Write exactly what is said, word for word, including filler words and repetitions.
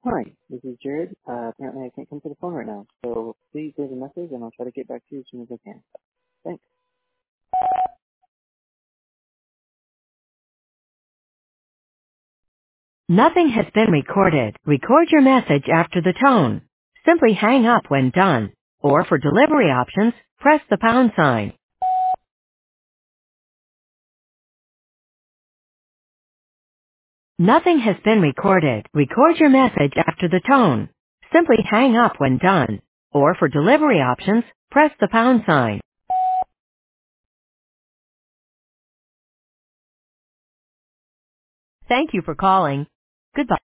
Hi, this is Jared. Uh, apparently I can't come to the phone right now, so please leave a message and I'll try to get back to you as soon as I can. Thanks. Nothing has been recorded. Record your message after the tone. Simply hang up when done. Or for delivery options, press the pound sign. Nothing has been recorded. Record your message after the tone. Simply hang up when done. Or for delivery options, press the pound sign. Thank you for calling. Goodbye.